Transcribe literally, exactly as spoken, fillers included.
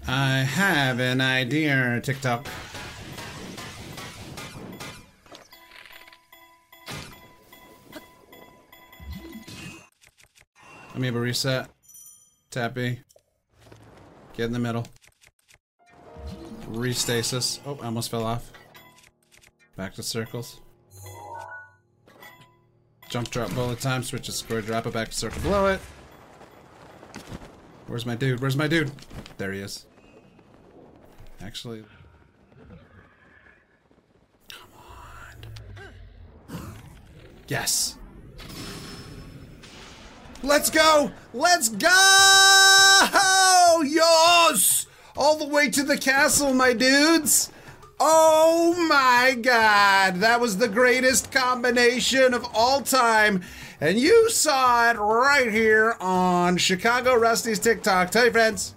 I have an idea, TikTok. Let me have a reset. Tappy. Get in the middle. Restasis. Oh, I almost fell off. Back to circles. Jump drop bullet time, switch to square, drop it back to circle below it. Where's my dude? Where's my dude? There he is. Actually... Come on. Yes! Let's go! Let's go! Yes! All the way to the castle, my dudes! Oh my god! That was the greatest combination of all time. And you saw it right here on Chicago Rusty's TikTok. Tell your friends.